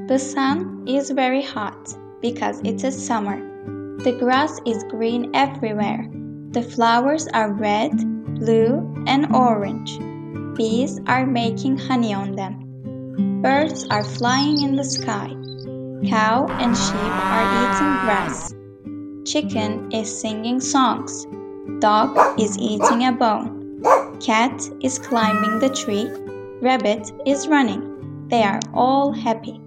The sun is very hot because it is summer. The grass is green everywhere. The flowers are red, blue, and orange. Bees are making honey on them. Birds are flying in the sky. Cow and sheep are eating grass. Chicken is singing songs. Dog is eating a bone. Cat is climbing the tree. Rabbit is running. They are all happy.